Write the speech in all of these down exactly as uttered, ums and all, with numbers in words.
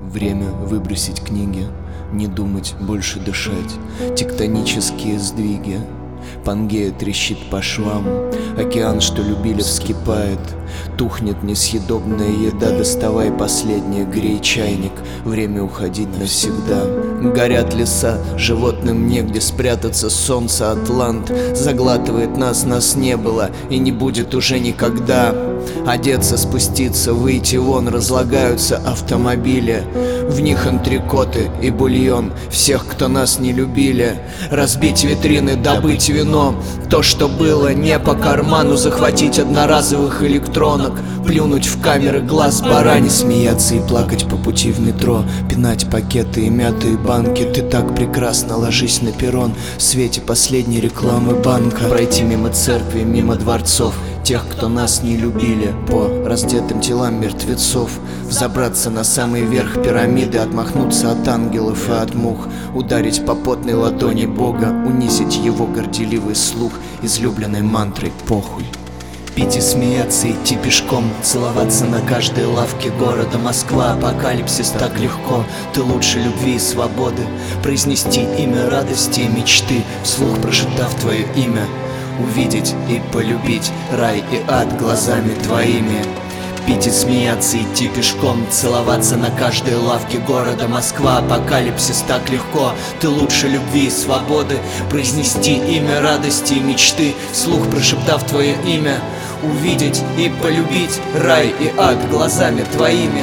Время выбросить книги, не думать, больше дышать. Тектонические сдвиги, Пангея трещит по швам. Океан, что любили, вскипает. Тухнет несъедобная еда, доставай последнее, грей чайник. Время уходить навсегда. Горят леса, животным негде спрятаться. Солнце Атлант заглатывает нас, нас не было и не будет уже никогда. Одеться, спуститься, выйти вон, разлагаются автомобили. В них антрикоты и бульон всех, кто нас не любили. Разбить витрины, добыть вино, то, что было не по карману. Захватить одноразовых электронок, плюнуть в камеры глаз барани. Смеяться и плакать по пути в метро, пинать пакеты и мятые банки. Ты так прекрасно, ложись на перрон в свете последней рекламы банка. Пройти мимо церкви, мимо дворцов тех, кто нас не любили, по раздетым телам мертвецов. Взобраться на самый верх пирамиды, отмахнуться от ангелов и от мух. Ударить по потной ладони Бога, унизить его горделивый слух излюбленной мантрой «похуй». Пить и смеяться, идти пешком, целоваться на каждой лавке города Москва. Апокалипсис так легко, ты лучше любви и свободы. Произнести имя радости и мечты, вслух прошептав твое имя. Увидеть и полюбить рай и ад глазами твоими. Пить и смеяться, идти пешком, целоваться на каждой лавке города Москва. Апокалипсис так легко, ты лучше любви и свободы. Произнести имя радости и мечты, вслух прошептав твое имя. Увидеть и полюбить рай и ад глазами твоими.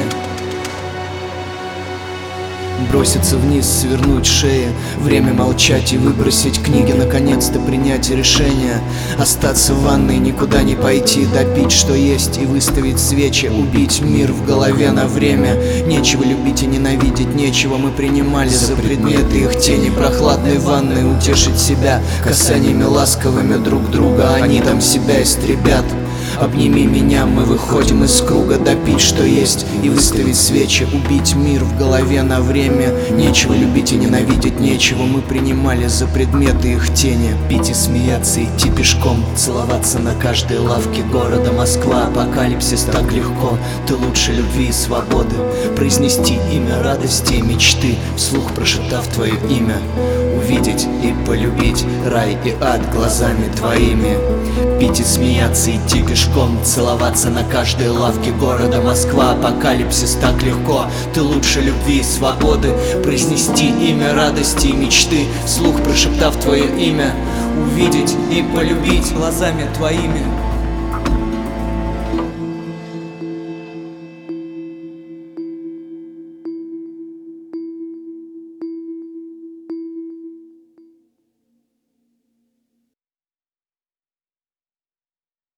Броситься вниз, свернуть шеи, время молчать и выбросить книги, наконец-то принять решение. Остаться в ванной, никуда не пойти, допить, что есть, и выставить свечи. Убить мир в голове на время. Нечего любить и ненавидеть, нечего мы принимали за предметы их тени. Прохладной ванной утешить себя касаниями ласковыми друг друга. Они там себя истребят. Обними меня, мы выходим из круга. Допить, что есть, и выставить свечи. Убить мир в голове на время. Нечего любить и ненавидеть, нечего мы принимали за предметы их тени. Пить и смеяться, идти пешком, целоваться на каждой лавке города Москва. Апокалипсис так легко, ты лучше любви и свободы. Произнести имя радости и мечты, вслух прошептав твое имя. Увидеть и полюбить рай и ад глазами твоими. Пить и смеяться, идти пешком, целоваться на каждой лавке города Москва. Апокалипсис так легко, ты лучше любви и свободы. Произнести имя радости и мечты, вслух прошептав твое имя. Увидеть и полюбить глазами твоими.